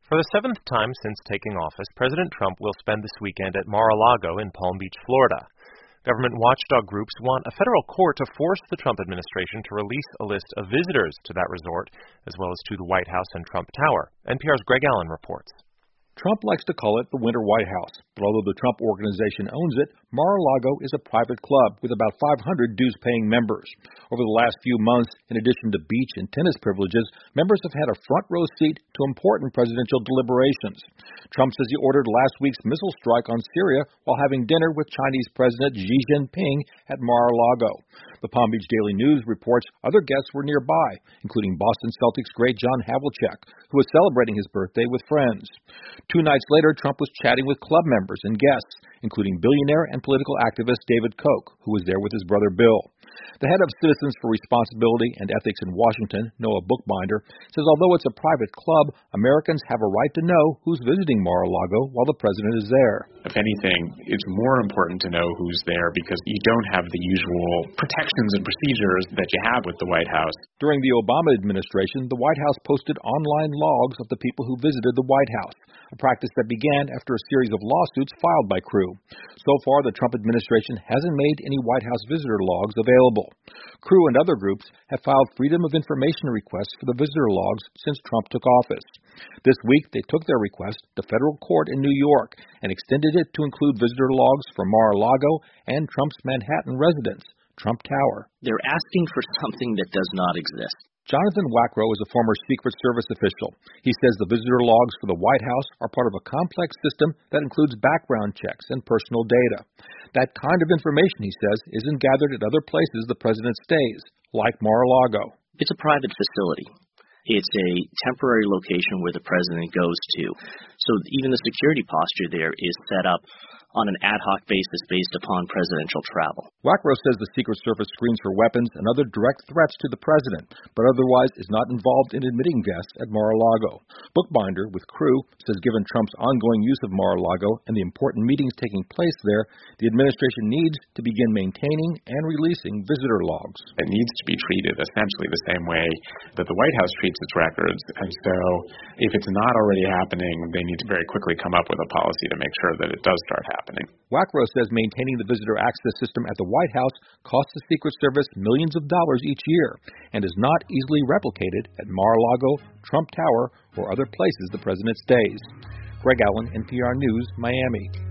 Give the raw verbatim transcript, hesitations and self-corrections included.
For the seventh time since taking office, President Trump will spend this weekend at Mar-a-Lago in Palm Beach, Florida. Government watchdog groups want a federal court to force the Trump administration to release a list of visitors to that resort, as well as to the White House and Trump Tower. N P R's Greg Allen reports. Trump likes to call it the Winter White House, but although the Trump Organization owns it, Mar-a-Lago is a private club with about five hundred dues-paying members. Over the last few months, in addition to beach and tennis privileges, members have had a front-row seat to important presidential deliberations. Trump says he ordered last week's missile strike on Syria while having dinner with Chinese President Xi Jinping at Mar-a-Lago. The Palm Beach Daily News reports other guests were nearby, including Boston Celtics great John Havlicek, who was celebrating his birthday with friends. Two nights later, Trump was chatting with club members and guests, including billionaire and political activist David Koch, who was there with his brother Bill. The head of Citizens for Responsibility and Ethics in Washington, Noah Bookbinder, says although it's a private club, Americans have a right to know who's visiting Mar-a-Lago while the president is there. If anything, it's more important to know who's there because you don't have the usual protections and procedures that you have with the White House. During the Obama administration, the White House posted online logs of the people who visited the White House, a practice that began after a series of lawsuits filed by Crew. So far, the Trump administration hasn't made any White House visitor logs available. Crew and other groups have filed Freedom of Information requests for the visitor logs since Trump took office. This week, they took their request to federal court in New York and extended it to include visitor logs for Mar-a-Lago and Trump's Manhattan residence, Trump Tower. They're asking for something that does not exist. Jonathan Wackrow is a former Secret Service official. He says the visitor logs for the White House are part of a complex system that includes background checks and personal data. That kind of information, he says, isn't gathered at other places the president stays, like Mar-a-Lago. It's a private facility. It's a temporary location where the president goes to. So even the security posture there is set up on an ad hoc basis based upon presidential travel. Wackrow says the Secret Service screens for weapons and other direct threats to the president, but otherwise is not involved in admitting guests at Mar-a-Lago. Bookbinder, with Crew, says given Trump's ongoing use of Mar-a-Lago and the important meetings taking place there, the administration needs to begin maintaining and releasing visitor logs. It needs to be treated essentially the same way that the White House treats its records, and so if it's not already happening, they need to very quickly come up with a policy to make sure that it does start happening. Wackrow says maintaining the visitor access system at the White House costs the Secret Service millions of dollars each year and is not easily replicated at Mar-a-Lago, Trump Tower, or other places the president stays. Greg Allen, N P R News, Miami.